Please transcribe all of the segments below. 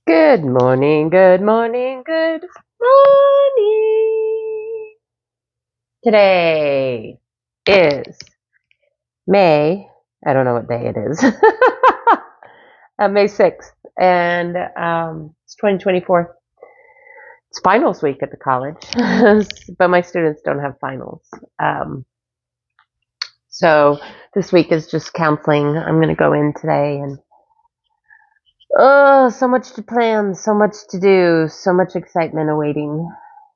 Good morning, good morning, good morning. Today is May, I don't know what day it is, May 6th, and it's 2024. It's finals week at the college, but my students don't have finals. Um, so this week is just counseling. I'm going to go in today and oh, so much to plan, so much to do, so much excitement awaiting.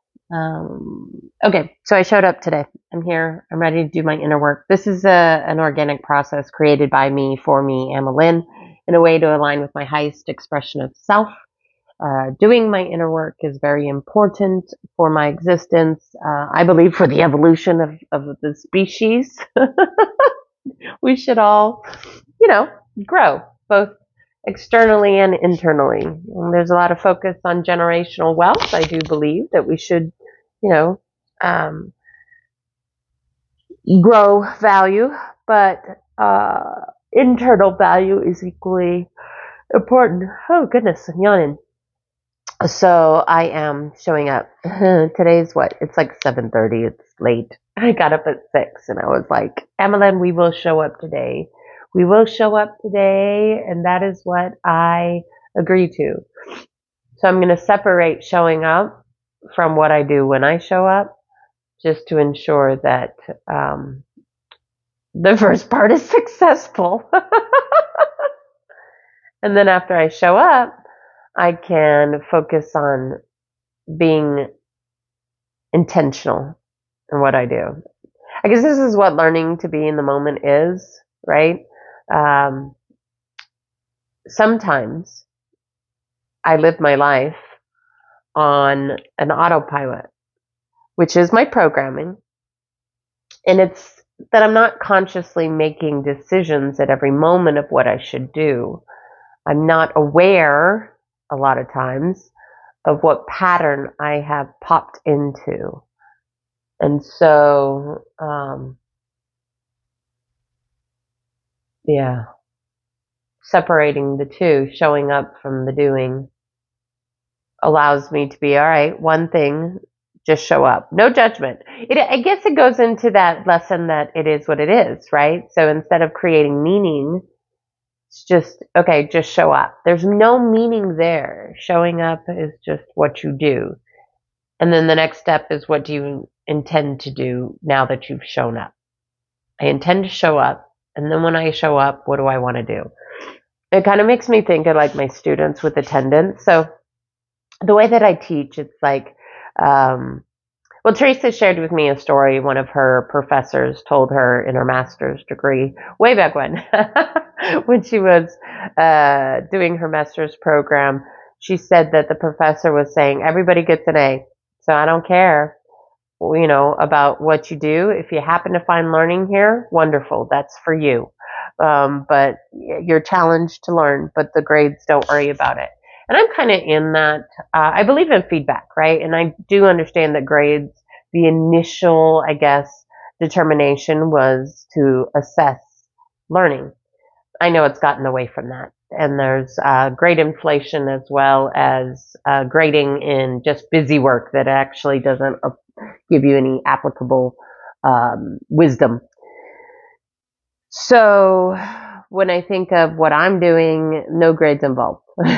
Okay, so I showed up today. I'm here. I'm ready to do my inner work. This is an organic process created by me, for me, Emma Lynn, in a way to align with my highest expression of self. Doing my inner work is very important for my existence. I believe for the evolution of the species. We should all, you know, grow both externally and internally. And there's a lot of focus on generational wealth. I do believe that we should, you know, um, grow value, but internal value is equally important. Oh goodness, I'm yawning. So I am showing up. Today's what? It's like 7:30. It's late. I got up at 6 and I was like, Emmeline, we will show up today. We will show up today. And that is what I agree to. So I'm going to separate showing up from what I do when I show up, just to ensure that the first part is successful. And then after I show up, I can focus on being intentional in what I do. I guess this is what learning to be in the moment is, right? Um, Sometimes I live my life on an autopilot, which is my programming. And it's that I'm not consciously making decisions at every moment of what I should do. I'm not aware a lot of times of what pattern I have popped into. And so, yeah, separating the two, showing up from the doing, allows me to be, all right, one thing, just show up. No judgment. I guess it goes into that lesson that it is what it is, right? So instead of creating meaning, it's just, okay, just show up. There's no meaning there. Showing up is just what you do. And then the next step is, what do you intend to do now that you've shown up? I intend to show up. And then when I show up, what do I want to do? It kind of makes me think of like my students with attendance. So the way that I teach, it's like, well, Teresa shared with me a story one of her professors told her in her master's degree way back when she was doing her master's program. She said that the professor was saying, everybody gets an A. So I don't care, about what you do. If you happen to find learning here, wonderful. That's for you. But you're challenged to learn, but the grades, don't worry about it. And I'm kind of in that. I believe in feedback, right? And I do understand that grades, the initial, I guess, determination was to assess learning. I know it's gotten away from that. And there's grade inflation as well as grading in just busy work that actually doesn't give you any applicable wisdom. So when I think of what I'm doing, no grades involved.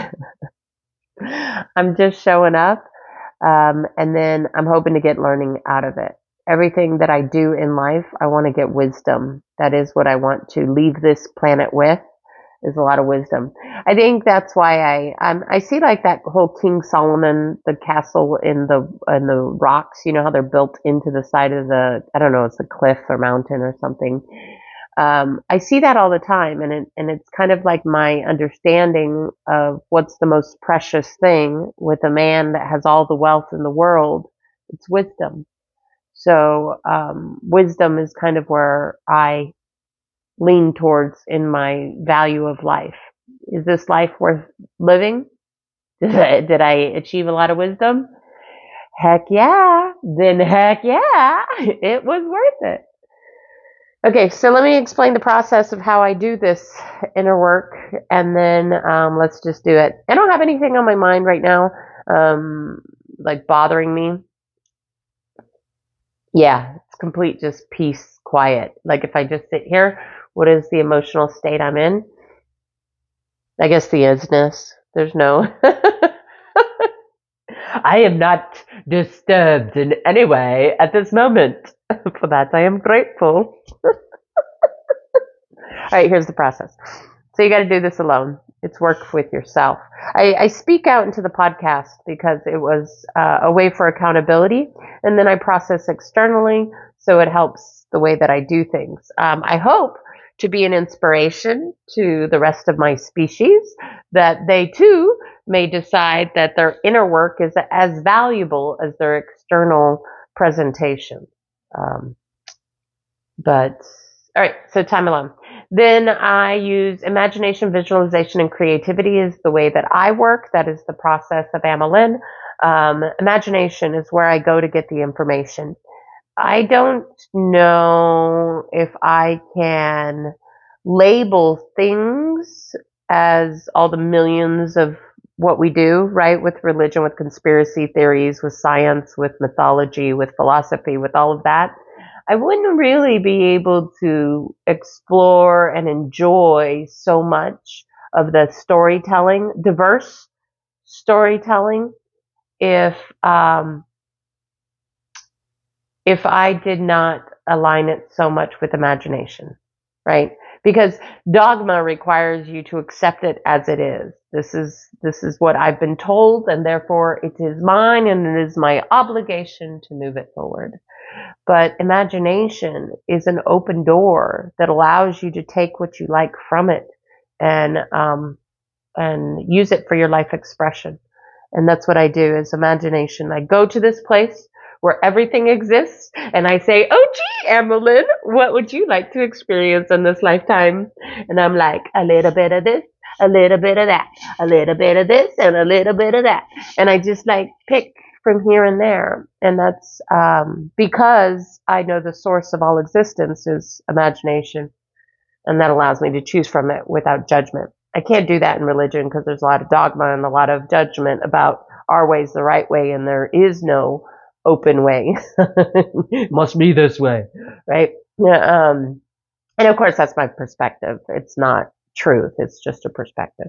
I'm just showing up, and then I'm hoping to get learning out of it. Everything that I do in life, I want to get wisdom. That is what I want to leave this planet with, is a lot of wisdom. I think that's why I see like that whole King Solomon, the castle in the rocks. You know how they're built into the side of I don't know, it's a cliff or mountain or something. I see that all the time, and it's kind of like my understanding of what's the most precious thing with a man that has all the wealth in the world. It's wisdom. So wisdom is kind of where I lean towards in my value of life. Is this life worth living? Did I achieve a lot of wisdom? Heck yeah. Then heck yeah, it was worth it. Okay, so let me explain the process of how I do this inner work, and then let's just do it. I don't have anything on my mind right now, like bothering me. Yeah, it's complete just peace, quiet. Like if I just sit here, what is the emotional state I'm in? I guess the isness. There's no. I am not disturbed in any way at this moment. For that, I am grateful. All right, here's the process. So you got to do this alone. It's work with yourself. I speak out into the podcast because it was a way for accountability, and then I process externally, so it helps the way that I do things. I hope to be an inspiration to the rest of my species, that they too may decide that their inner work is as valuable as their external presentation. Um, but all right, so time alone. Then I use imagination, visualization, and creativity is the way that I work. That is the process of Amelin. Imagination is where I go to get the information. I don't know if I can label things as all the millions of what we do, right? With religion, with conspiracy theories, with science, with mythology, with philosophy, with all of that. I wouldn't really be able to explore and enjoy so much of the storytelling, diverse storytelling, if um, if I did not align it so much with imagination, right? Because dogma requires you to accept it as it is. This is what I've been told, and therefore it is mine, and it is my obligation to move it forward. But imagination is an open door that allows you to take what you like from it and use it for your life expression. And that's what I do is imagination. I go to this place where everything exists and I say, oh gee, Emerlyn, what would you like to experience in this lifetime? And I'm like, a little bit of this, a little bit of that, a little bit of this, and a little bit of that. And I just like pick from here and there. And that's because I know the source of all existence is imagination. And that allows me to choose from it without judgment. I can't do that in religion because there's a lot of dogma and a lot of judgment about our way's the right way, and there is no open way. Must be this way, right? Yeah, and of course, that's my perspective. It's not truth. It's just a perspective.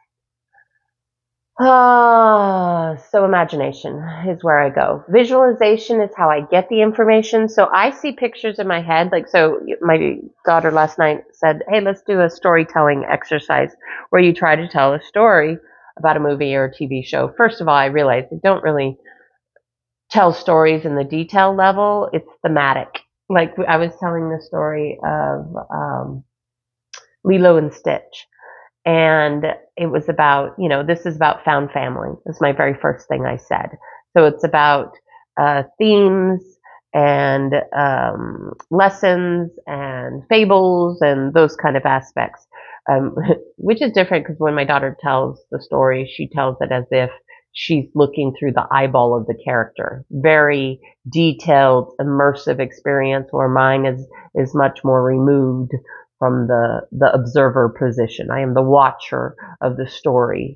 So imagination is where I go. Visualization is how I get the information. So I see pictures in my head. Like, so my daughter last night said, hey, let's do a storytelling exercise where you try to tell a story about a movie or a TV show. First of all, I realized I don't really tell stories in the detail level. It's thematic. Like I was telling the story of Lilo and Stitch. And it was about, this is about found family. This is my very first thing I said. So it's about themes and lessons and fables and those kind of aspects, which is different because when my daughter tells the story, she tells it as if she's looking through the eyeball of the character. Very detailed, immersive experience, where mine is much more removed from the observer position. I am the watcher of the story,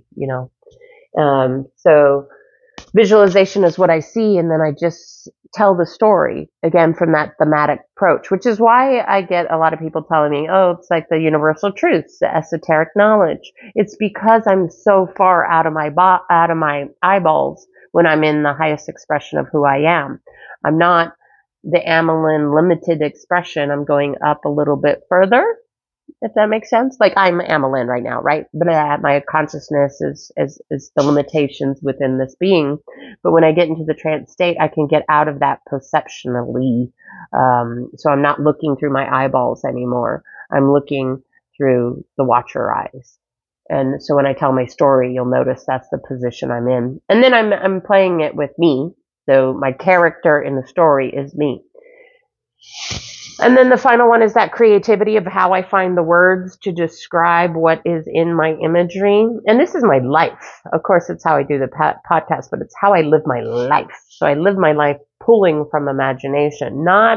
So visualization is what I see, and then I just tell the story again from that thematic approach, which is why I get a lot of people telling me, oh, it's like the universal truths, the esoteric knowledge. It's because I'm so far out of my eyeballs when I'm in the highest expression of who I am. I'm not the Amelin limited expression. I'm going up a little bit further, if that makes sense. Like I'm Amelin right now, right? But my consciousness is the limitations within this being. But when I get into the trance state, I can get out of that perceptionally. So I'm not looking through my eyeballs anymore. I'm looking through the watcher eyes. And so when I tell my story, you'll notice that's the position I'm in. And then I'm playing it with me. So my character in the story is me. And then the final one is that creativity of how I find the words to describe what is in my imagery. And this is my life. Of course, it's how I do the podcast, but it's how I live my life. So I live my life pulling from imagination, not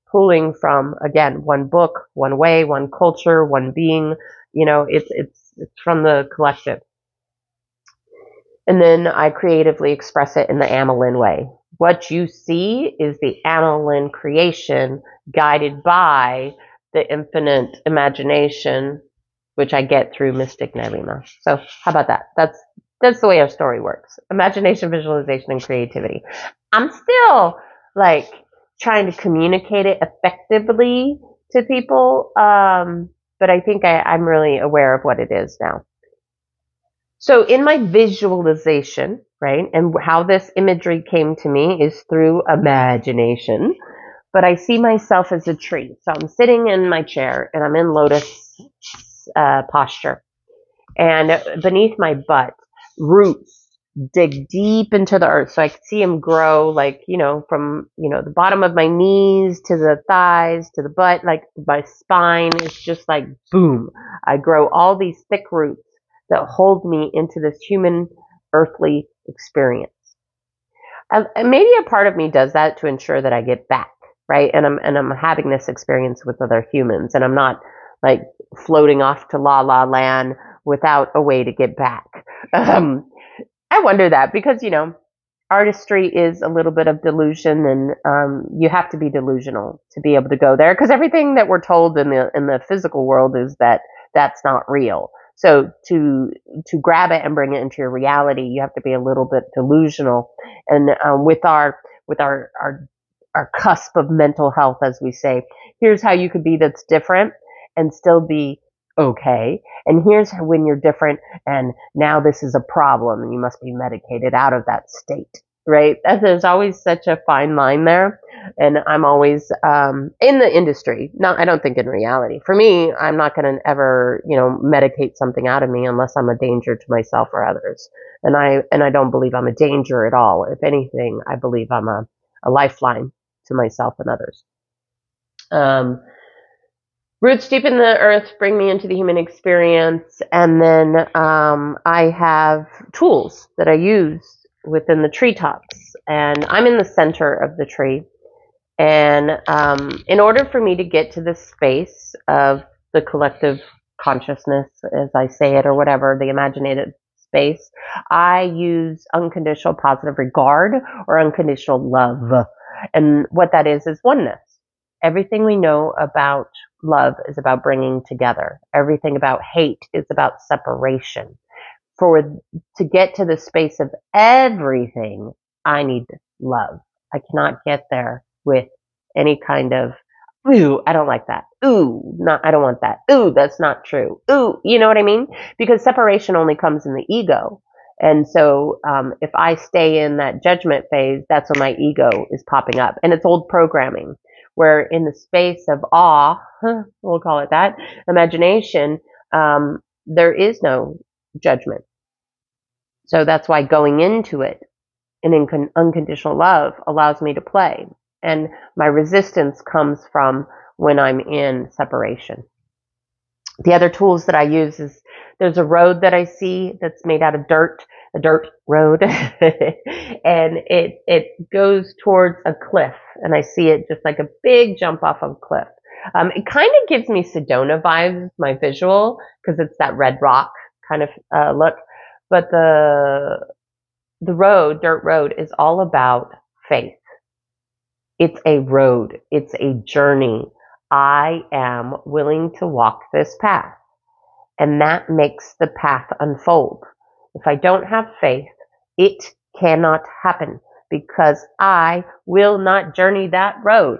pulling from, again, one book, one way, one culture, one being. It's from the collective. And then I creatively express it in the Amelin way. What you see is the Amelin creation guided by the infinite imagination, which I get through Mystic Naima. So how about that? That's the way our story works. Imagination, visualization, and creativity. I'm still like trying to communicate it effectively to people. But I think I'm really aware of what it is now. So in my visualization, right, and how this imagery came to me is through imagination, but I see myself as a tree. So I'm sitting in my chair and I'm in lotus posture. And beneath my butt, roots dig deep into the earth. So I can see them grow like, from, the bottom of my knees to the thighs to the butt. Like my spine is just like boom. I grow all these thick roots that hold me into this human earthly experience. And maybe a part of me does that to ensure that I get back, right? And I'm having this experience with other humans, and I'm not like floating off to la la land without a way to get back. I wonder that because, artistry is a little bit of delusion, and you have to be delusional to be able to go there, because everything that we're told in the physical world is that that's not real. So to grab it and bring it into your reality, you have to be a little bit delusional. And with our cusp of mental health, as we say, here's how you could be that's different and still be okay. And here's when you're different, and now this is a problem, and you must be medicated out of that state, right? There's always such a fine line there. And I'm always in the industry. I don't think in reality. For me, I'm not going to ever, medicate something out of me unless I'm a danger to myself or others. And I don't believe I'm a danger at all. If anything, I believe I'm a lifeline to myself and others. Roots deep in the earth bring me into the human experience, and then I have tools that I use within the treetops, and I'm in the center of the tree. And in order for me to get to this space of the collective consciousness, as I say it, or whatever, the imaginative space, I use unconditional positive regard or unconditional love. And what that is oneness. Everything we know about love is about bringing together. Everything about hate is about separation. To get to the space of everything, I need love. I cannot get there with any kind of, ooh, I don't like that. Ooh, I don't want that. Ooh, that's not true. Ooh, you know what I mean? Because separation only comes in the ego. And so if I stay in that judgment phase, that's when my ego is popping up. And it's old programming, where in the space of awe, we'll call it that, imagination, there is no judgment. So that's why going into it in unconditional love allows me to play. And my resistance comes from when I'm in separation. The other tools that I use is there's a road that I see that's made out of dirt, a dirt road, and it goes towards a cliff, and I see it just like a big jump off of a cliff. It kind of gives me Sedona vibes, my visual, because it's that red rock kind of look. But the dirt road, is all about faith. It's a road. It's a journey. I am willing to walk this path. And that makes the path unfold. If I don't have faith, it cannot happen because I will not journey that road.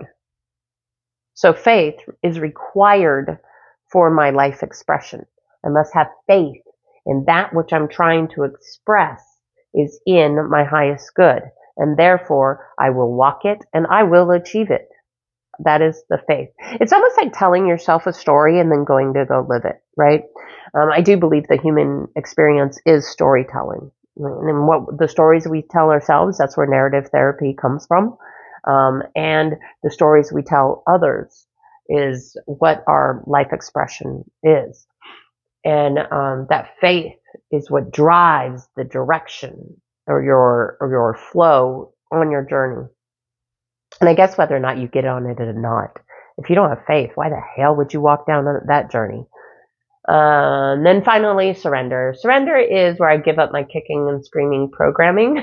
So faith is required for my life expression. I must have faith in that which I'm trying to express is in my highest good. And therefore, I will walk it and I will achieve it. That is the faith. It's almost like telling yourself a story and then going to go live it, right? I do believe the human experience is storytelling. And what the stories we tell ourselves, that's where narrative therapy comes from. And the stories we tell others is what our life expression is. And that faith is what drives the direction or your flow on your journey. And I guess whether or not you get on it or not, if you don't have faith, why the hell would you walk down that journey? Then finally, surrender. Surrender is where I give up my kicking and screaming programming.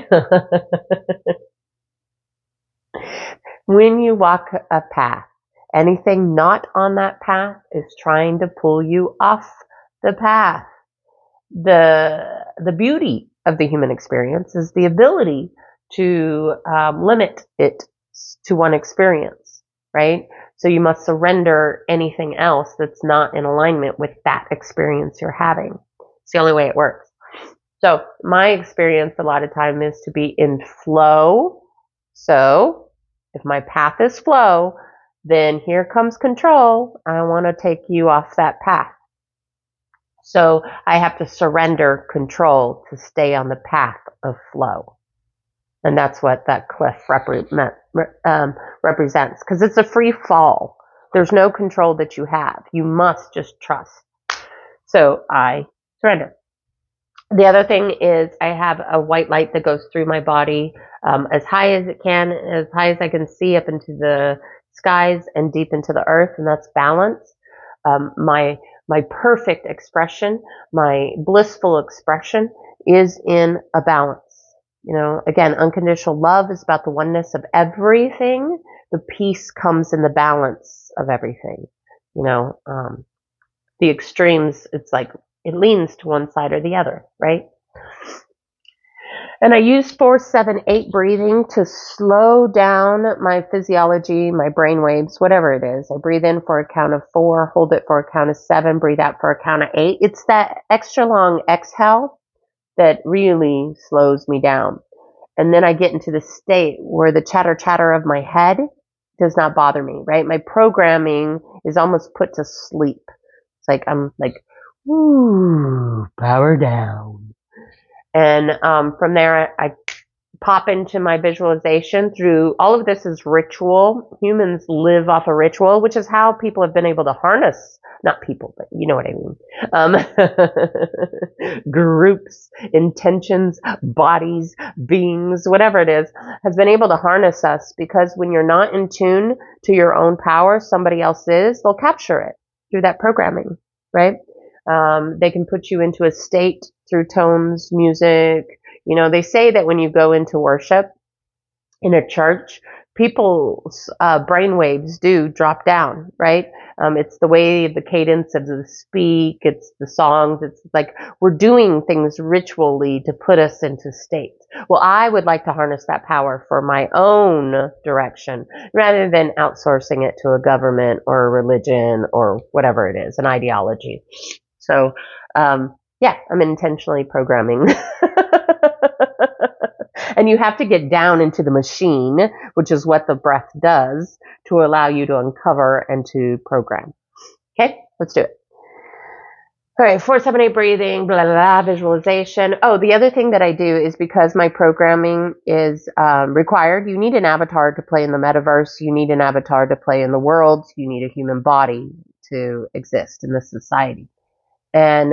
When you walk a path, anything not on that path is trying to pull you off the path. The beauty of the human experience is the ability to limit it to one experience, right? So you must surrender anything else that's not in alignment with that experience you're having. It's the only way it works. So my experience a lot of time is to be in flow. So if my path is flow, then here comes control. I want to take you off that path. So I have to surrender control to stay on the path of flow. And that's what that cliff represents, because it's a free fall. There's no control that you have. You must just trust. So I surrender. The other thing is I have a white light that goes through my body as high as it can, as high as I can see up into the skies and deep into the earth, and that's balance. My perfect expression, my blissful expression is in a balance. You know, again, unconditional love is about the oneness of everything. The peace comes in the balance of everything. You know, the extremes, it's like it leans to one side or the other, right? And I use 4-7-8 breathing to slow down my physiology, my brain waves, whatever it is. I breathe in for a count of 4, hold it for a count of 7, breathe out for a count of 8. It's that extra long exhale that really slows me down. And then I get into the state where the chatter of my head does not bother me, right? My programming is almost put to sleep. It's like I'm like, ooh, power down. And from there, I pop into my visualization through all of this is ritual. Humans live off a ritual, which is how people have been able to harness, not people, but you know what I mean. Groups, intentions, bodies, beings, whatever it is, has been able to harness us because when you're not in tune to your own power, somebody else is, they'll capture it through that programming, right? They can put you into a state through tones, music. You know, they say that when you go into worship in a church, people's brain waves do drop down, right? It's the way the cadence of the speak, it's the songs, it's like we're doing things ritually to put us into states. Well, I would like to harness that power for my own direction rather than outsourcing it to a government or a religion or whatever it is, an ideology. So, yeah, I'm intentionally programming. And you have to get down into the machine, which is what the breath does to allow you to uncover and to program. Okay, let's do it. All right, 4-7-8 breathing, blah, blah, blah, visualization. Oh, the other thing that I do is because my programming is required, you need an avatar to play in the metaverse. You need an avatar to play in the world. You need a human body to exist in this society. And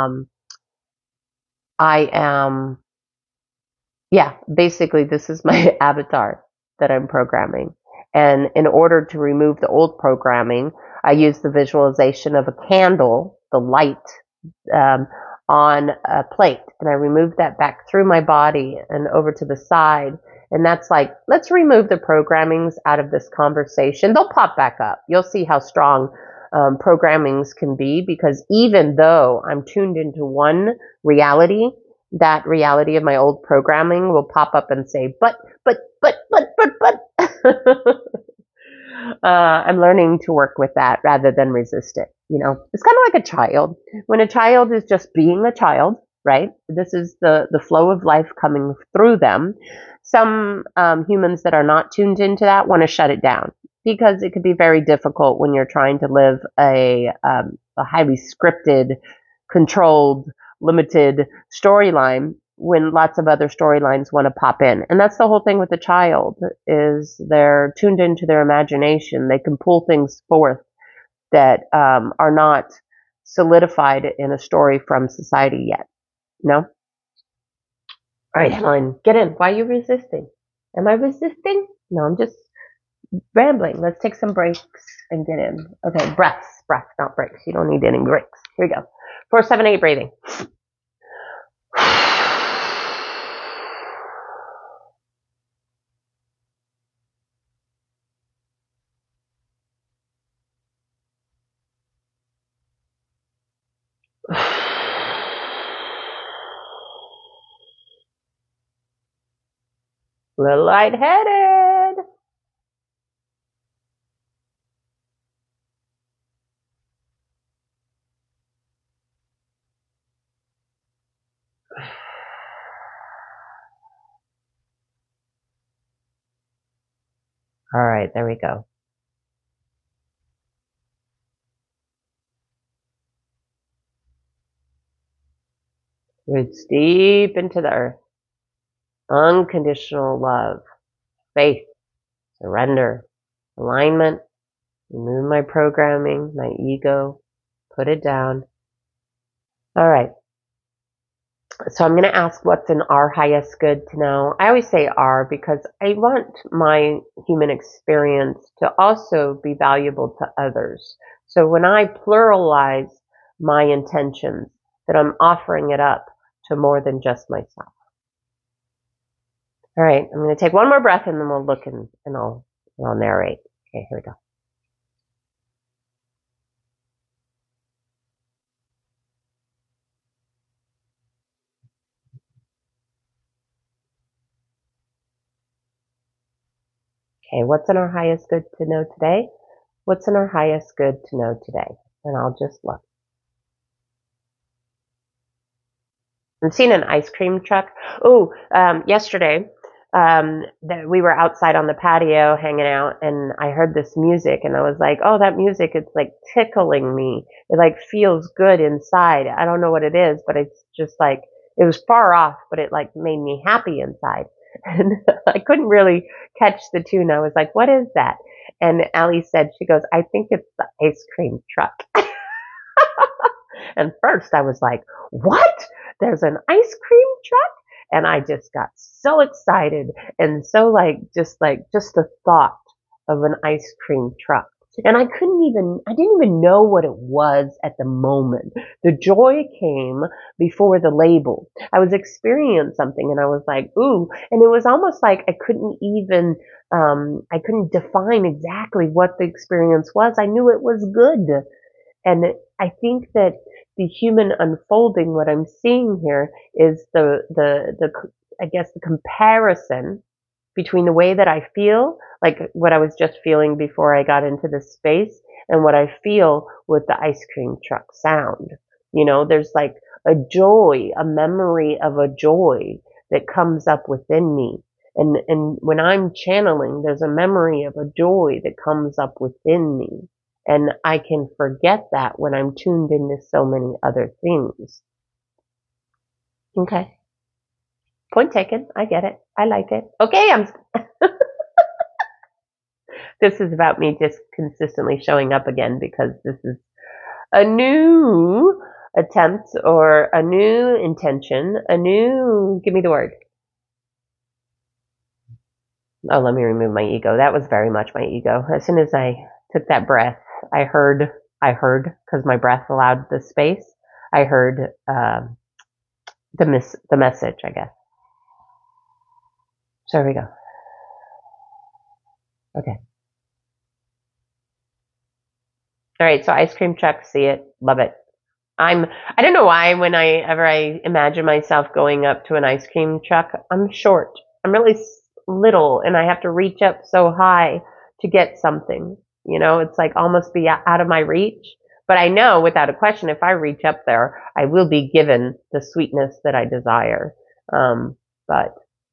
I am, yeah, basically this is my avatar that I'm programming. And in order to remove the old programming, I use the visualization of a candle, the light, on a plate. And I remove that back through my body and over to the side. And that's like, let's remove the programmings out of this conversation. They'll pop back up. You'll see how strong programmings can be, because even though I'm tuned into one reality, that reality of my old programming will pop up and say, but. I'm learning to work with that rather than resist it. You know, it's kind of like a child. When a child is just being a child, right? This is the flow of life coming through them. Some humans that are not tuned into that want to shut it down, because it could be very difficult when you're trying to live a highly scripted, controlled, limited storyline when lots of other storylines want to pop in. And that's the whole thing with the child, is they're tuned into their imagination. They can pull things forth that are not solidified in a story from society yet. No? All right, Helen, get in. Why are you resisting? Am I resisting? No, I'm just rambling. Let's take some breaks and get in. Okay, breaths, not breaks. You don't need any breaks. Here we go. 4, 7, 8 breathing. A little lightheaded. All right, there we go. Roots deep into the earth. Unconditional love, faith, surrender, alignment. Remove my programming, my ego, put it down. All right. So I'm going to ask what's in our highest good to know. I always say our because I want my human experience to also be valuable to others. So when I pluralize my intentions, that I'm offering it up to more than just myself. All right, I'm going to take one more breath and then we'll look and I'll narrate. Okay, here we go. Okay, what's in our highest good to know today? What's in our highest good to know today? And I'll just look. I'm seeing an ice cream truck. Oh, yesterday, we were outside on the patio hanging out and I heard this music and I was like, oh, that music, it's like tickling me. It like feels good inside. I don't know what it is, but it's just like, it was far off, but it like made me happy inside. And I couldn't really catch the tune. I was like, what is that? And Allie said, she goes, I think it's the ice cream truck. And first I was like, what? There's an ice cream truck? And I just got so excited and so just the thought of an ice cream truck. And I didn't even know what it was at the moment. The joy came before the label. I was experiencing something and I was like, ooh, and it was almost like I couldn't define exactly what the experience was. I knew it was good. And I think that the human unfolding, what I'm seeing here is I guess the comparison between the way that I feel, like what I was just feeling before I got into this space, and what I feel with the ice cream truck sound. You know, there's like a joy, a memory of a joy that comes up within me. And when I'm channeling, there's a memory of a joy that comes up within me. And I can forget that when I'm tuned into so many other things. Okay. Point taken. I get it. I like it. Okay. This is about me just consistently showing up again because this is a new attempt or a new intention, give me the word. Oh, let me remove my ego. That was very much my ego. As soon as I took that breath, I heard, because my breath allowed the space, I heard the message, I guess. So here we go. Okay. All right. So ice cream truck, see it, love it. I don't know why whenever I imagine myself going up to an ice cream truck, I'm short. I'm really little and I have to reach up so high to get something. You know, it's like almost be out of my reach. But I know without a question, if I reach up there, I will be given the sweetness that I desire. But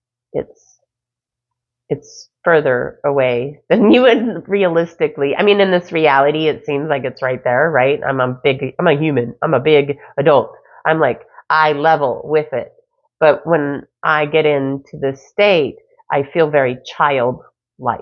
it's further away than you would realistically. I mean, in this reality, it seems like it's right there, right? I'm a human. I'm a big adult. I'm like eye level with it. But when I get into this state, I feel very childlike.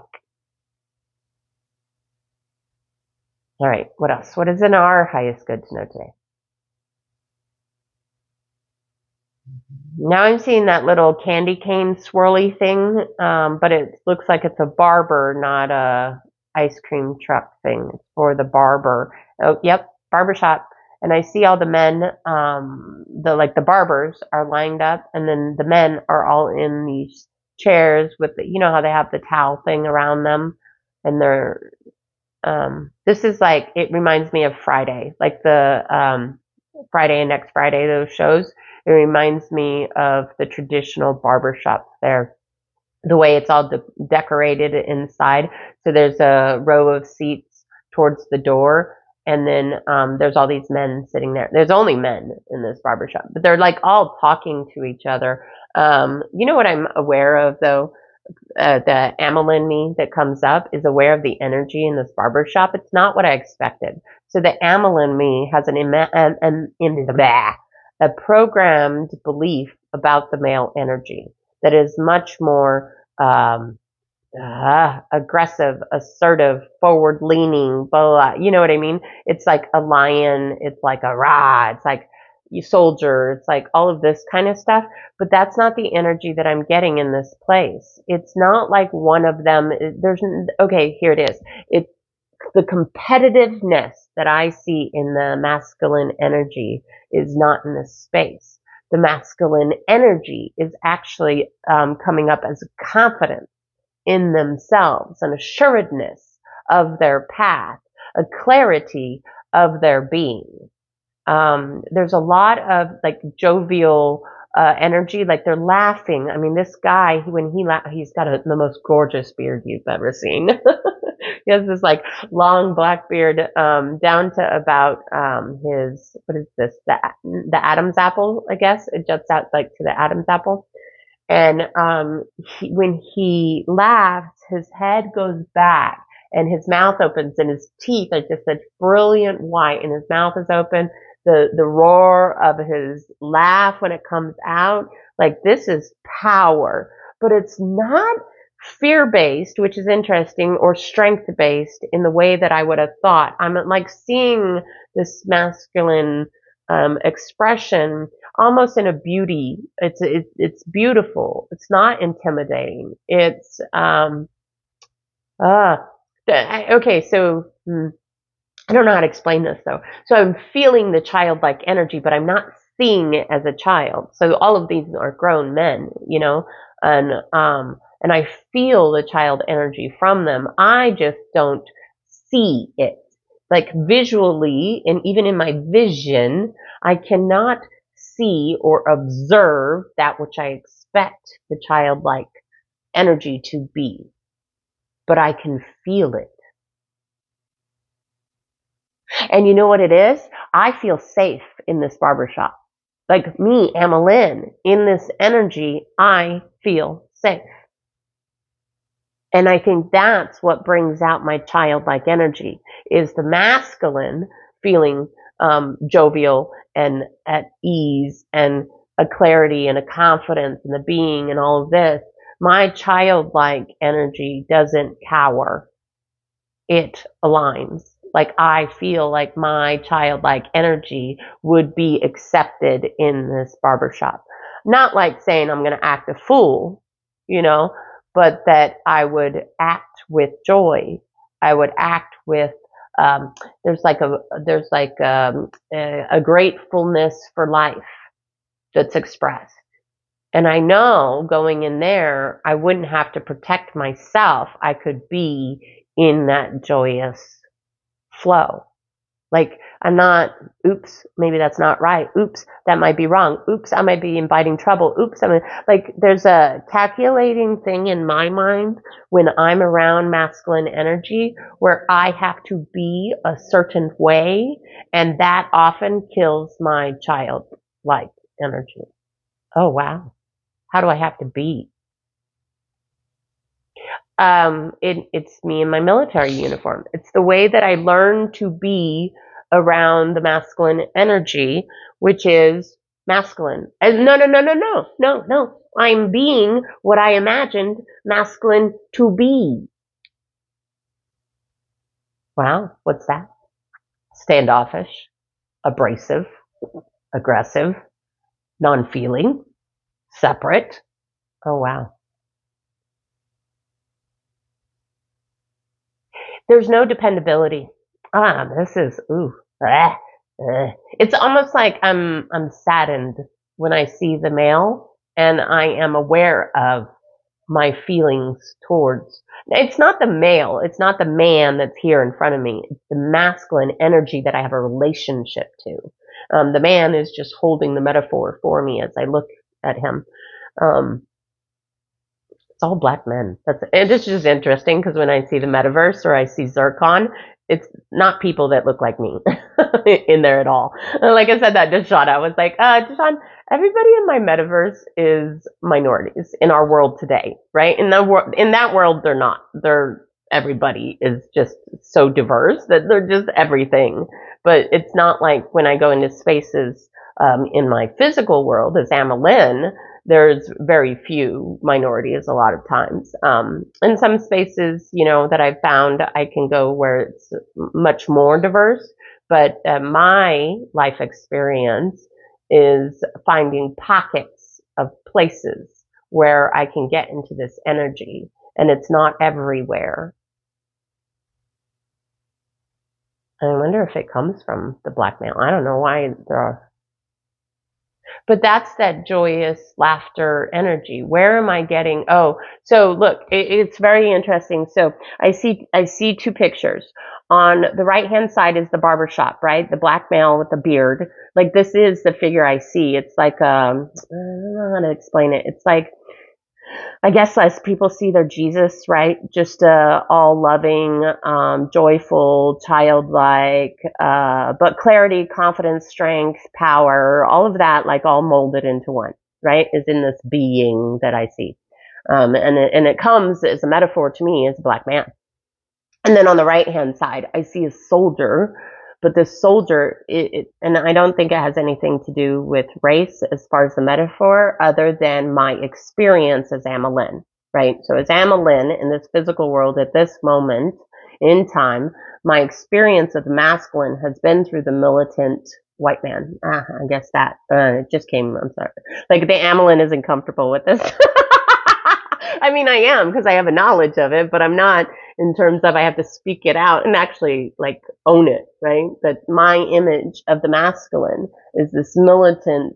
All right. What else? What is in our highest good to know today? Now I'm seeing that little candy cane swirly thing, but it looks like it's a barber, not a ice cream truck thing. It's for the barber. Oh, yep, barber shop. And I see all the men, the barbers are lined up, and then the men are all in these chairs with you know how they have the towel thing around them, and they're this is like, it reminds me of Friday, like the Friday and Next Friday, those shows. It reminds me of the traditional barbershop there, the way it's all decorated inside. So there's a row of seats towards the door, and then there's all these men sitting there. There's only men in this barbershop, but they're like all talking to each other. You know what I'm aware of though? The Amelin me that comes up is aware of the energy in this barber shop. It's not what I expected. So the Amelin me has a programmed belief about the male energy that is much more aggressive, assertive, forward leaning, blah, blah. You know what I mean? It's like a lion. It's like a rah. It's like you soldier. It's like all of this kind of stuff. But that's not the energy that I'm getting in this place. It's not like one of them. Okay, here it is. It's the competitiveness that I see in the masculine energy is not in this space. The masculine energy is actually coming up as confidence in themselves, an assuredness of their path, a clarity of their being. There's a lot of like jovial energy, like they're laughing. I mean, this guy, when he he's got the most gorgeous beard you've ever seen. He has this like long black beard down to about his, what is this, the Adam's apple, I guess. It juts out like to the Adam's apple. And when he laughs, his head goes back and his mouth opens and his teeth are just such brilliant white and his mouth is open. The roar of his laugh when it comes out, like this is power, but it's not fear based, which is interesting, or strength based in the way that I would have thought. I'm like seeing this masculine expression almost in a beauty. It's beautiful. It's not intimidating. It's okay. So I don't know how to explain this though. So I'm feeling the childlike energy, but I'm not seeing it as a child. So all of these are grown men, you know, and I feel the child energy from them. I just don't see it. Like visually, and even in my vision, I cannot see or observe that which I expect the childlike energy to be, but I can feel it. And you know what it is? I feel safe in this barbershop. Like me, Amelin, in this energy, I feel safe. And I think that's what brings out my childlike energy, is the masculine feeling jovial and at ease and a clarity and a confidence and the being and all of this. My childlike energy doesn't cower. It aligns. Like I feel like my childlike energy would be accepted in this barbershop. Not like saying I'm going to act a fool, you know, but that I would act with joy. I would act with there's like a gratefulness for life that's expressed. And I know going in there, I wouldn't have to protect myself. I could be in that joyous flow. Like I'm not, oops, maybe that's not right. Oops, that might be wrong. Oops, I might be inviting trouble. Oops, like there's a calculating thing in my mind when I'm around masculine energy where I have to be a certain way, and that often kills my childlike energy. Oh wow. How do I have to be? It's me in my military uniform. It's the way that I learn to be around the masculine energy, which is masculine. And no. I'm being what I imagined masculine to be. Wow, what's that? Standoffish, abrasive, aggressive, non-feeling. separate. Oh, wow. There's no dependability. This is, ooh. Ah, It's almost like I'm saddened when I see the male and I am aware of my feelings towards. It's not the male, it's not the man that's here in front of me. It's the masculine energy that I have a relationship to. The man is just holding the metaphor for me as I look at him. Um, it's all black men. And it's just interesting because when I see the metaverse or I see Zircon, it's not people that look like me in there at all. Like I said that to Deshaun, I was like, Deshaun, everybody in my metaverse is minorities in our world today, right? In that world, they're not. Everybody is just so diverse that they're just everything. But it's not like when I go into spaces in my physical world as Amalyn, there's very few minorities a lot of times. In some spaces, that I've found, I can go where it's much more diverse. But my life experience is finding pockets of places where I can get into this energy, and it's not everywhere. I wonder if it comes from the black male. I don't know why there are. But that's that joyous laughter energy. Where am I getting? Oh, so look, it's very interesting. So I see two pictures. On the right hand side is the barber shop, right? The black male with the beard. Like this is the figure I see. It's like, I don't know how to explain it. It's like, I guess as people see their Jesus, right? Just all loving, joyful, childlike, but clarity, confidence, strength, power, all of that, like all molded into one, right? Is in this being that I see. And it comes as a metaphor to me as a black man. And then on the right hand side, I see a soldier, but this soldier, and I don't think it has anything to do with race as far as the metaphor, other than my experience as Amalyn, right? So as Amalyn in this physical world at this moment in time, my experience of the masculine has been through the militant white man. I guess that it just came. I'm sorry. Like the Amalyn isn't comfortable with this. I mean, I am because I have a knowledge of it, but I'm not in terms of I have to speak it out and actually like own it, right? That my image of the masculine is this militant,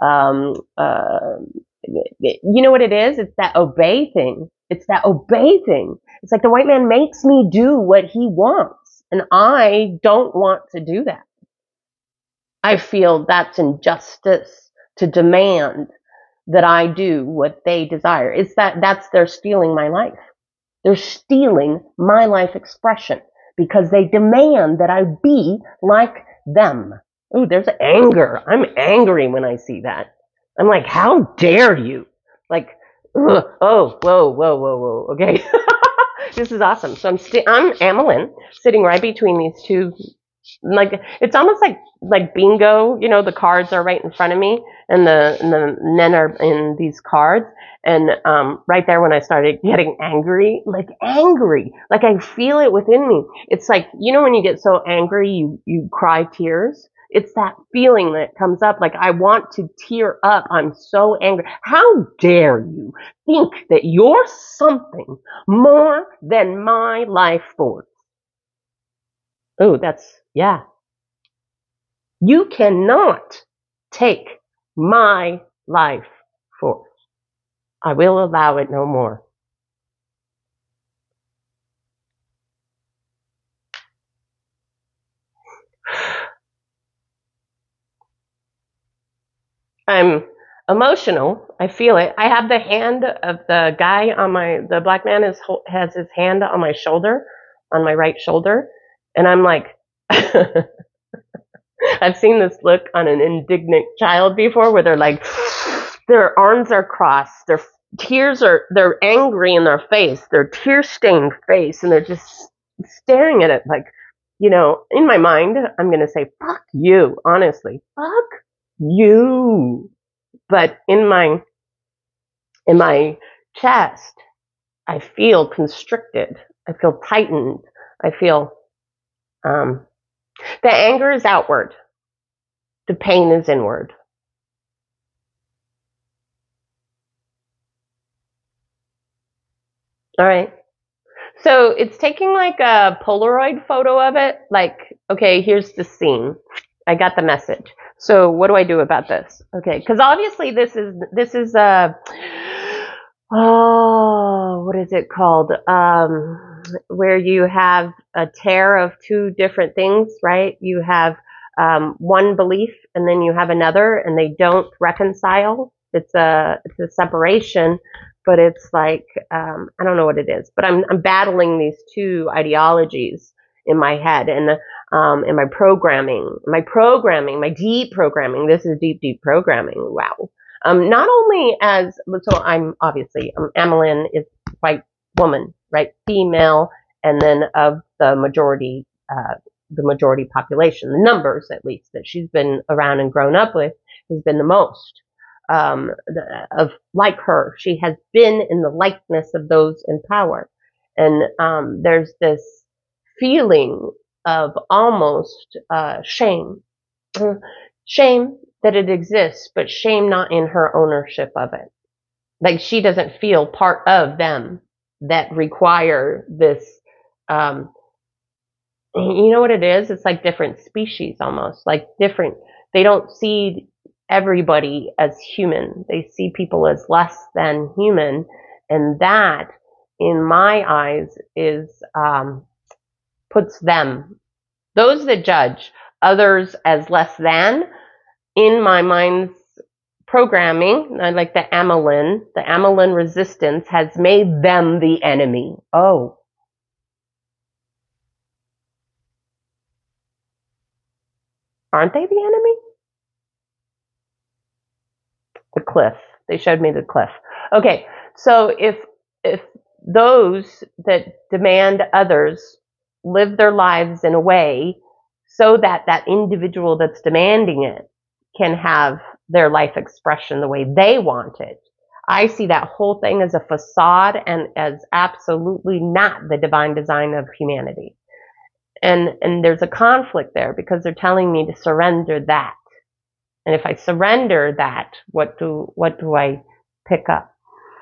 you know what it is? It's that obey thing. It's that obey thing. It's like the white man makes me do what he wants, and I don't want to do that. I feel that's injustice to demand that I do what they desire. It's that's they're stealing my life. They're stealing my life expression because they demand that I be like them. Ooh, there's anger. I'm angry when I see that. I'm like, how dare you? Like, ugh, oh, whoa. Okay. This is awesome. So I'm Amalyn, sitting right between these two. Like it's almost like bingo. The cards are right in front of me, and the men are in these cards. And right there, when I started getting angry, like I feel it within me. It's like when you get so angry, you cry tears. It's that feeling that comes up. Like I want to tear up. I'm so angry. How dare you think that you're something more than my life force? Oh, yeah. You cannot take my life force. I will allow it no more. I'm emotional. I feel it. I have the hand of the guy the black man has his hand on my shoulder, on my right shoulder. And I'm like, I've seen this look on an indignant child before where they're like, their arms are crossed, they're angry in their face, their tear-stained face, and they're just staring at it like, in my mind, I'm going to say, fuck you, honestly, fuck you. But in my chest, I feel constricted. I feel tightened. I feel, the anger is outward. The pain is inward. All right. So it's taking like a Polaroid photo of it. Like, okay, here's the scene. I got the message. So what do I do about this? Okay, because obviously this is what is it called? Where you have a tear of two different things, right? You have one belief and then you have another, and they don't reconcile. It's a separation, but it's like I don't know what it is, but I'm battling these two ideologies in my head, and in my deep programming. This is deep programming. Wow. Not only as, so I'm obviously, Amelin is white woman, right? Female, and then of the majority population, the numbers at least that she's been around and grown up with has been the most. Of like her, she has been in the likeness of those in power. And there's this feeling of almost shame. Shame that it exists, but shame not in her ownership of it. Like she doesn't feel part of them that require this. You know what it is? It's like different species almost, like different. They don't see everybody as human. They see people as less than human. And that, in my eyes, is, puts them, those that judge others as less than, in my mind's programming, like the Amelin resistance has made them the enemy. Oh. Aren't they the enemy? The cliff. They showed me the cliff. Okay, so if those that demand others live their lives in a way so that that individual that's demanding it can have their life expression the way they want it, I see that whole thing as a facade and as absolutely not the divine design of humanity. And there's a conflict there because they're telling me to surrender that. And if I surrender that, what do I pick up?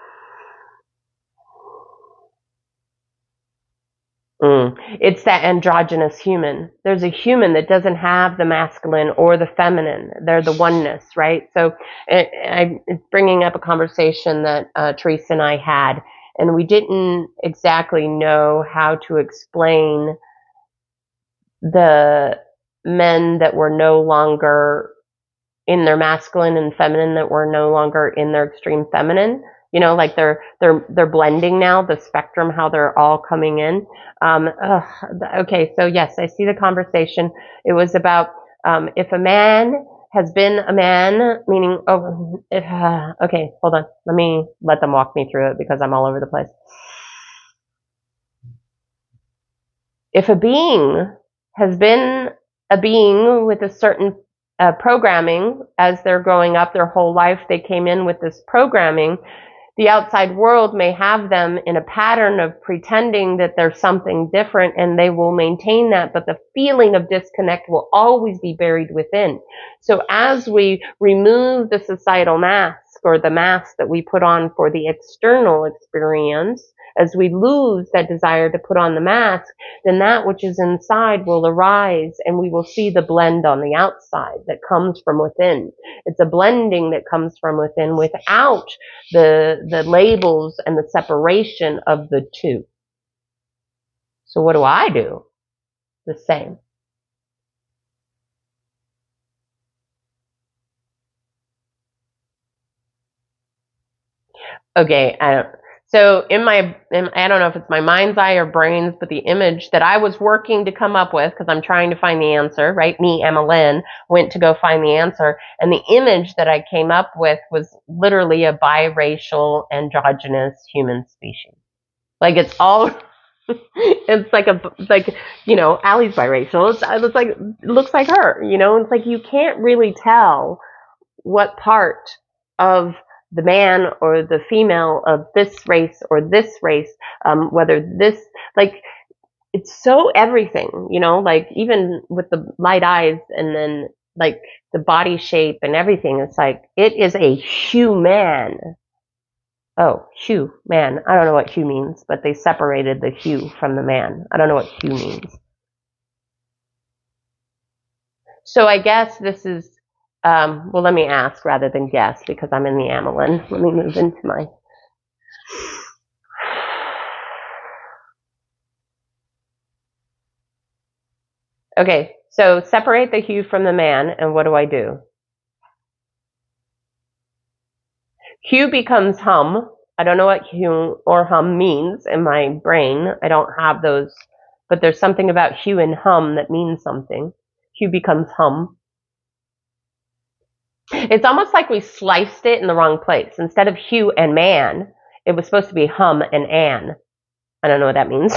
It's that androgynous human. There's a human that doesn't have the masculine or the feminine. They're the oneness, right? So it's bringing up a conversation that Teresa and I had, and we didn't exactly know how to explain the men that were no longer in their masculine and feminine, that were no longer in their extreme feminine. You know, like they're blending now, the spectrum, how they're all coming in. Okay, so yes, I see the conversation. It was about if a man has been a man, meaning, okay, hold on. Let me let them walk me through it because I'm all over the place. If a being has been a being with a certain programming as they're growing up their whole life, they came in with this programming. The outside world may have them in a pattern of pretending that there's something different, and they will maintain that, but the feeling of disconnect will always be buried within. So as we remove the societal mask, or the mask that we put on for the external experience, as we lose that desire to put on the mask, then that which is inside will arise, and we will see the blend on the outside that comes from within. It's a blending that comes from within without the labels and the separation of the two. So what do I do? The same. Okay, so I don't know if it's my mind's eye or brains, but the image that I was working to come up with, because I'm trying to find the answer, right? Me, Emma Lynn, went to go find the answer, and the image that I came up with was literally a biracial, androgynous human species. Like it's all, it's like, you know, Allie's biracial. It's like, it looks like her, you know, it's like you can't really tell what part of the man or the female of this race or this race, whether this, like, it's so everything, you know, like even with the light eyes and then like the body shape and everything, it's like, it is a human. Oh, hue, man. I don't know what hue means, but they separated the hue from the man. I don't know what hue means. So I guess this is, well, let me ask rather than guess because I'm in the Amelin. Let me move into my. Okay, so separate the hue from the man, and what do I do? Hue becomes hum. I don't know what hue or hum means in my brain. I don't have those, but there's something about hue and hum that means something. Hue becomes hum. It's almost like we sliced it in the wrong place. Instead of hue and man, it was supposed to be hum and an. I don't know what that means.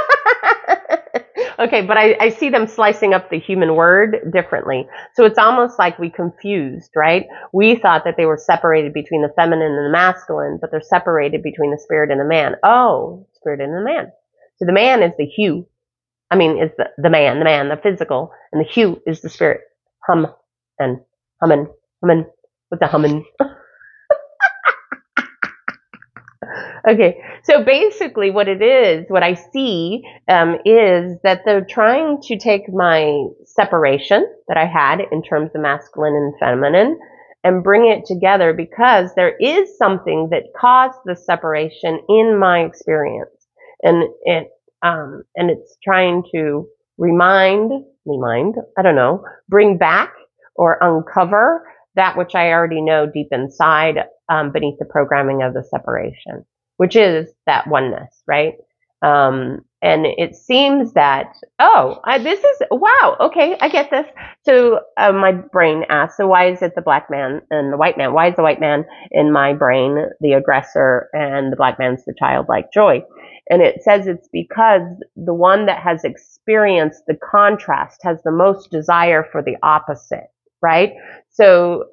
Okay, but I see them slicing up the human word differently. So it's almost like we confused, right? We thought that they were separated between the feminine and the masculine, but they're separated between the spirit and the man. Oh, spirit and the man. So the man is the hue. I mean, is the man, the physical, and the hue is the spirit. Hum and hummin', with the hummin'. Okay, so basically what it is, what I see is that they're trying to take my separation that I had in terms of masculine and feminine and bring it together because there is something that caused the separation in my experience. And it's trying to remind, I don't know, bring back or uncover that which I already know deep inside beneath the programming of the separation, which is that oneness, right? And it seems that, this is, wow, okay, I get this. So my brain asks, so why is it the black man and the white man? Why is the white man in my brain the aggressor and the black man's the childlike joy? And it says it's because the one that has experienced the contrast has the most desire for the opposite, right? So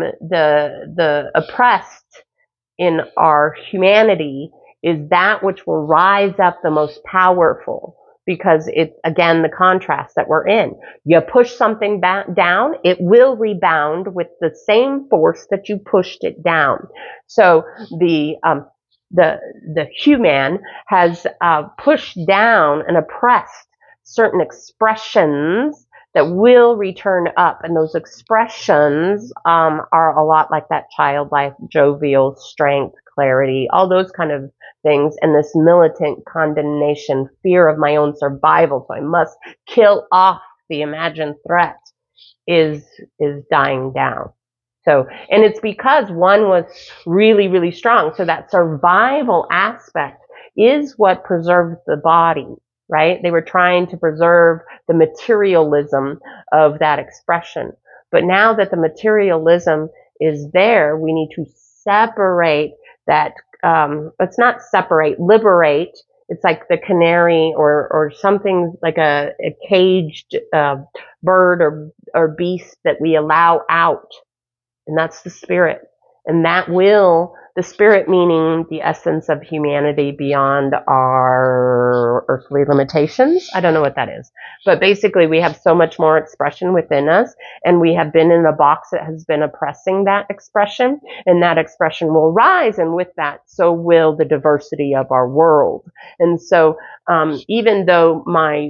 the oppressed in our humanity is that which will rise up the most powerful because it's, again, the contrast that we're in. You push something back down, it will rebound with the same force that you pushed it down. So the human has pushed down and oppressed certain expressions that will return up, and those expressions are a lot like that childlike, jovial, strength, clarity, all those kind of things, and this militant condemnation, fear of my own survival, so I must kill off the imagined threat, is dying down. So, and it's because one was really, really strong. So that survival aspect is what preserves the body, right? They were trying to preserve the materialism of that expression. But now that the materialism is there, we need to separate that. It's not separate, liberate. It's like the canary or something like a caged bird or beast that we allow out. And that's the spirit. And that will, the spirit meaning the essence of humanity beyond our earthly limitations. I don't know what that is. But basically we have so much more expression within us, and we have been in a box that has been oppressing that expression, and that expression will rise, and with that, so will the diversity of our world. And so even though my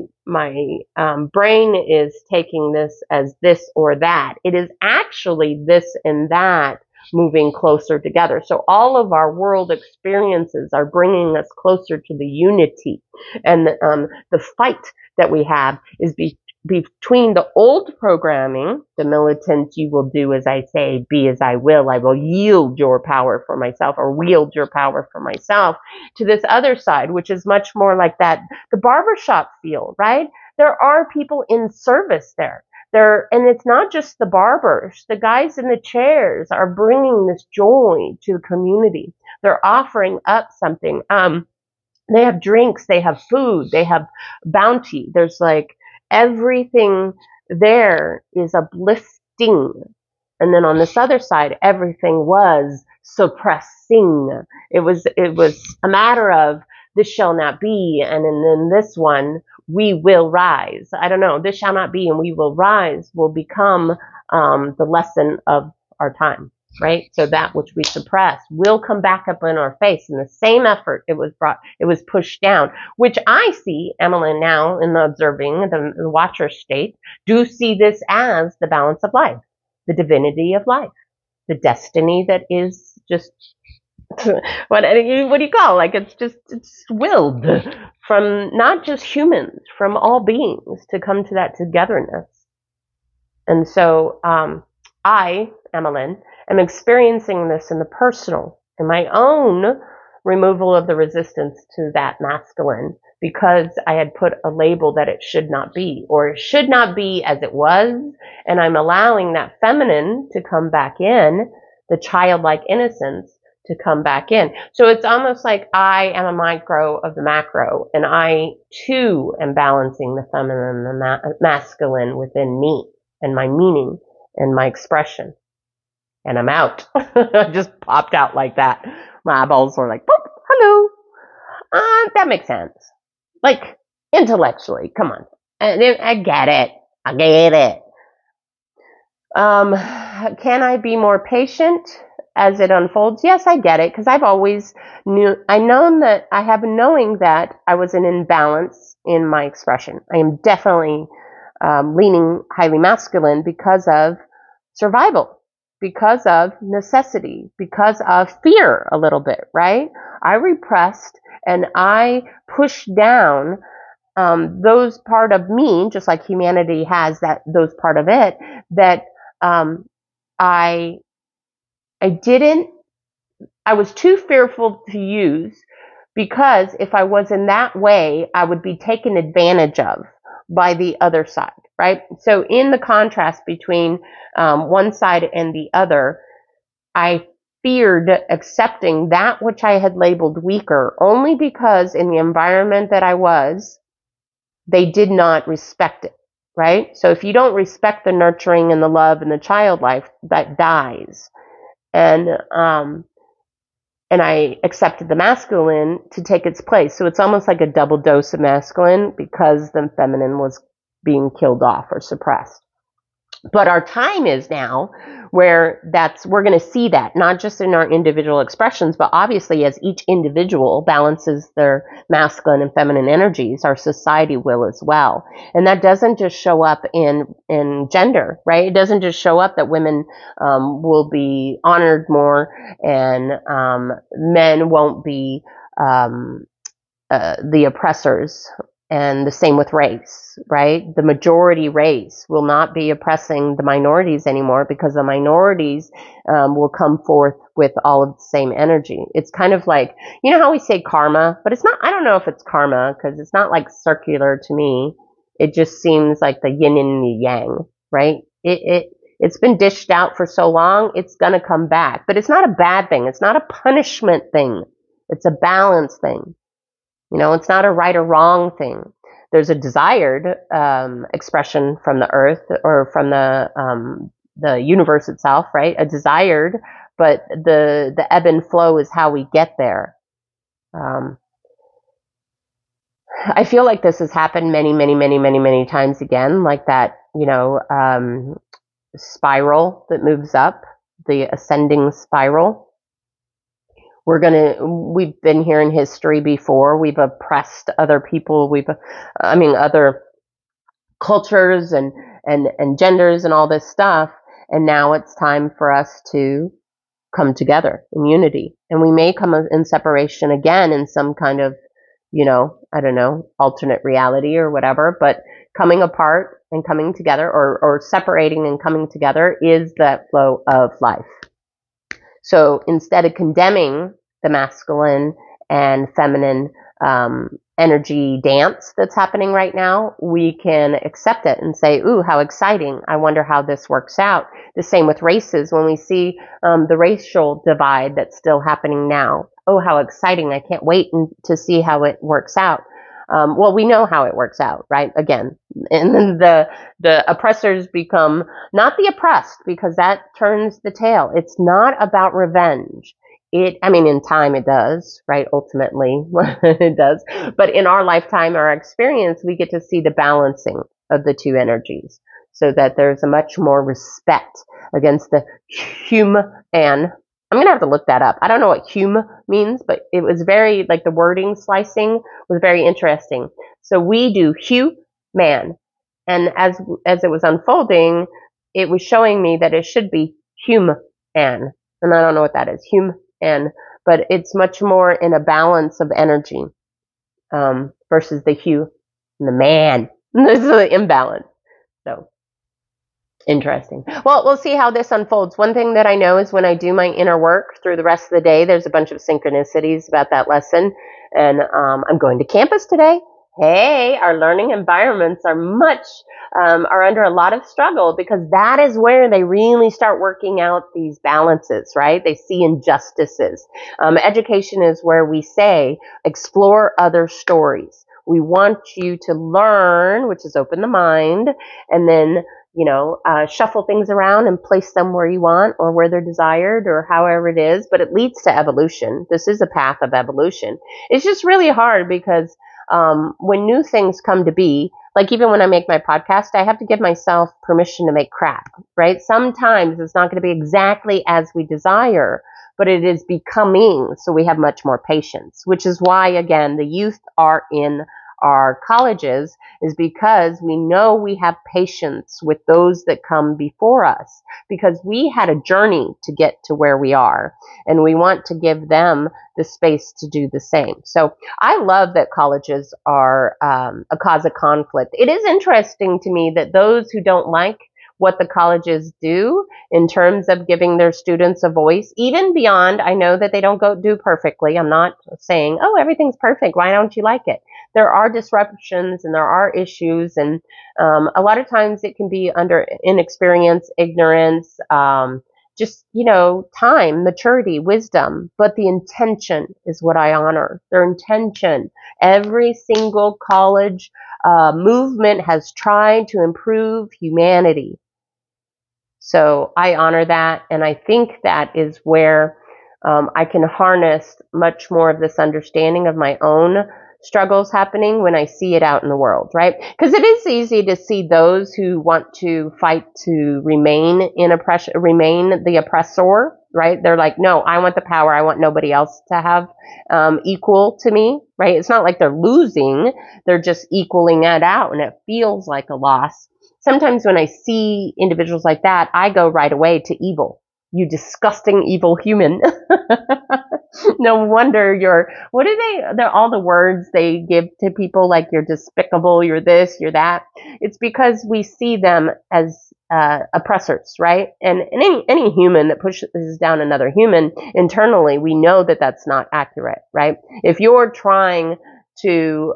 brain is taking this as this or that, it is actually this and that moving closer together. So all of our world experiences are bringing us closer to the unity. And the fight that we have is between the old programming, the militant, you will do as I say, be as I will yield your power for myself, or wield your power for myself, to this other side, which is much more like that, the barbershop feel, right? There are people in service there. And it's not just the barbers. The guys in the chairs are bringing this joy to the community. They're offering up something. They have drinks, they have food, they have bounty. There's like everything there is uplifting. And then on this other side, everything was suppressing. It was a matter of this shall not be, and then this one, we will rise. I don't know, this shall not be and we will rise will become the lesson of our time. right? So that which we suppress will come back up in our face in the same effort it was pushed down, which I see, Emmeline, now in the observing, the watcher state, do see this as the balance of life, the divinity of life, the destiny that is just what do you call it? Like it's willed from not just humans, from all beings to come to that togetherness. And so I, Emmeline, am experiencing this in the personal, in my own removal of the resistance to that masculine, because I had put a label that it should not be, or it should not be as it was, and I'm allowing that feminine to come back in, the childlike innocence to come back in. So it's almost like I am a micro of the macro, and I too am balancing the feminine and the masculine within me and my meaning and my expression. And I'm out. I just popped out like that. My eyeballs were like, boop, hello. That makes sense. Like, intellectually, come on. I get it. I get it. Can I be more patient as it unfolds? Yes, I get it, because I've always known that I have a knowing that I was an imbalance in my expression. I am definitely leaning highly masculine because of survival, because of necessity, because of fear a little bit, right? I repressed and I pushed down those part of me, just like humanity has those part of it, that I was too fearful to use, because if I was in that way, I would be taken advantage of by the other side, right? So in the contrast between one side and the other, I feared accepting that which I had labeled weaker, only because in the environment that I was, they did not respect it, right? So if you don't respect the nurturing and the love and the child life, that dies. And I accepted the masculine to take its place. So it's almost like a double dose of masculine, because the feminine was being killed off or suppressed. But our time is now where we're going to see that, not just in our individual expressions, but obviously as each individual balances their masculine and feminine energies, our society will as well. And that doesn't just show up in gender, right? It doesn't just show up that women will be honored more, and men won't be the oppressors. And the same with race, right? The majority race will not be oppressing the minorities anymore, because the minorities will come forth with all of the same energy. It's kind of like, you know how we say karma, but it's not, I don't know if it's karma, because it's not like circular to me. It just seems like the yin and the yang, right? It's been dished out for so long, it's going to come back. But it's not a bad thing. It's not a punishment thing. It's a balance thing. You know, it's not a right or wrong thing. There's a desired expression from the earth, or from the universe itself, right? A desired, but the ebb and flow is how we get there. I feel like this has happened many, many, many, many, many times again, like that, spiral that moves up, the ascending spiral. We've been here in history before. We've oppressed other people. Other cultures and genders and all this stuff. And now it's time for us to come together in unity. And we may come in separation again in some kind of, alternate reality or whatever, but coming apart and coming together, or separating and coming together, is that flow of life. So instead of condemning the masculine and feminine energy dance that's happening right now, we can accept it and say, ooh, how exciting. I wonder how this works out. The same with races. When we see the racial divide that's still happening now, oh, how exciting. I can't wait to see how it works out. Well, we know how it works out, right? Again, and then the oppressors become not the oppressed, because that turns the tail. It's not about revenge. In time it does, right? Ultimately, it does. But in our lifetime, our experience, we get to see the balancing of the two energies. so that there's a much more respect against the human. I'm going to have to look that up. I don't know what hum means, but it was very, like the wording slicing was very interesting. So we do man. And as it was unfolding, it was showing me that it should be human. And I don't know what that is, human, but it's much more in a balance of energy, versus the and the man. This is the imbalance. So interesting. Well, we'll see how this unfolds. One thing that I know is when I do my inner work through the rest of the day, there's a bunch of synchronicities about that lesson. And I'm going to campus today. Hey, our learning environments are are under a lot of struggle, because that is where they really start working out these balances, right? They see injustices. Education is where we say, explore other stories. We want you to learn, which is open the mind, and then shuffle things around and place them where you want or where they're desired or however it is, but it leads to evolution. This is a path of evolution. It's just really hard because when new things come to be, like even when I make my podcast, I have to give myself permission to make crap, right? Sometimes it's not going to be exactly as we desire, but it is becoming, so we have much more patience, which is why, again, the youth are in our colleges, is because we know we have patience with those that come before us, because we had a journey to get to where we are, and we want to give them the space to do the same. So I love that colleges are a cause of conflict. It is interesting to me that those who don't like what the colleges do in terms of giving their students a voice, even beyond, I know that they don't do perfectly. I'm not saying, oh, everything's perfect, why don't you like it? There are disruptions and there are issues, and a lot of times it can be under inexperience, ignorance, just, time, maturity, wisdom, but the intention is what I honor. Their intention. Every single college movement has tried to improve humanity. So I honor that, and I think that is where I can harness much more of this understanding of my own struggles happening when I see it out in the world, right? Because it is easy to see those who want to fight to remain in oppression, remain the oppressor, right? They're like, no, I want the power. I want nobody else to have equal to me, right? It's not like they're losing. They're just equaling it out, and it feels like a loss. Sometimes when I see individuals like that, I go right away to evil. You disgusting evil human. No wonder they're all the words they give to people, like you're despicable, you're this, you're that. It's because we see them as oppressors, right? And any human that pushes down another human internally, we know that that's not accurate, right? If you're trying to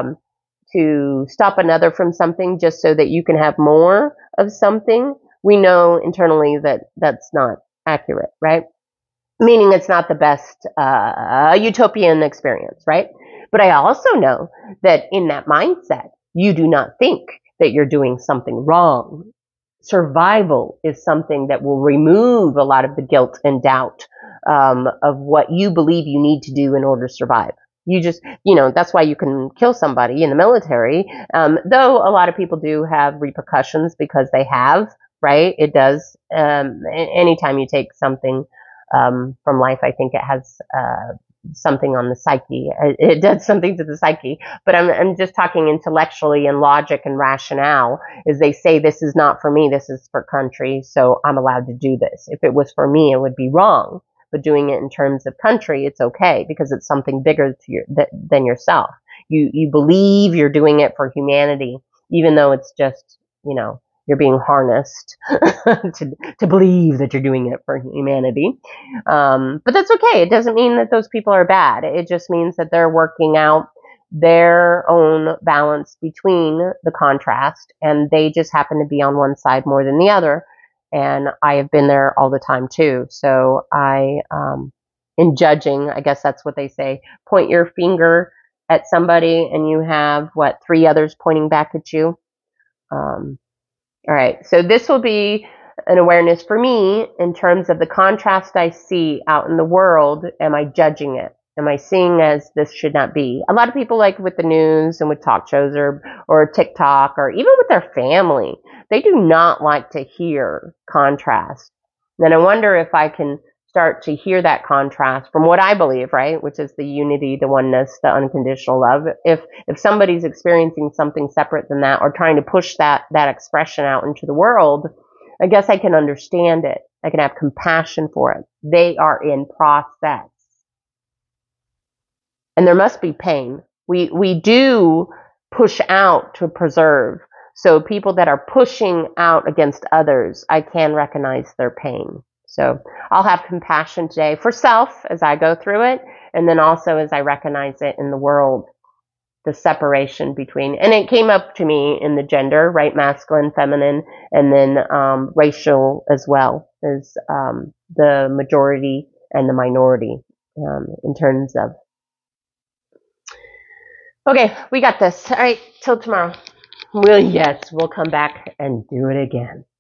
stop another from something just so that you can have more of something, we know internally that that's not accurate, right? Meaning it's not the best utopian experience, right? But I also know that in that mindset, you do not think that you're doing something wrong. Survival is something that will remove a lot of the guilt and doubt of what you believe you need to do in order to survive. You just, that's why you can kill somebody in the military, though a lot of people do have repercussions because they have, right? It does. Anytime you take something from life, I think it has something on the psyche. It does something to the psyche. But I'm just talking intellectually and logic and rationale, is they say this is not for me, this is for country, so I'm allowed to do this. If it was for me, it would be wrong. But doing it in terms of country, it's okay because it's something bigger than yourself. You believe you're doing it for humanity, even though it's just, you're being harnessed to believe that you're doing it for humanity. But that's okay. It doesn't mean that those people are bad. It just means that they're working out their own balance between the contrast, and they just happen to be on one side more than the other. And I have been there all the time too. So in judging, I guess that's what they say, point your finger at somebody and you have, 3 others pointing back at you. All right. So this will be an awareness for me in terms of the contrast I see out in the world. Am I judging it? Am I seeing as this should not be? A lot of people, like with the news and with talk shows or TikTok or even with their family, They do not like to hear contrast. And I wonder if I can start to hear that contrast from what I believe, right? Which is the unity, the oneness, the unconditional love. If somebody's experiencing something separate than that or trying to push that expression out into the world, I guess I can understand it. I can have compassion for it. They are in process. And there must be pain. We do push out to preserve. So people that are pushing out against others, I can recognize their pain. So I'll have compassion today for self as I go through it, and then also as I recognize it in the world, the separation between, and it came up to me in the gender, right? Masculine, feminine, and then racial as well as the majority and the minority in terms of. Okay, we got this. All right, till tomorrow. Well, yes, we'll come back and do it again.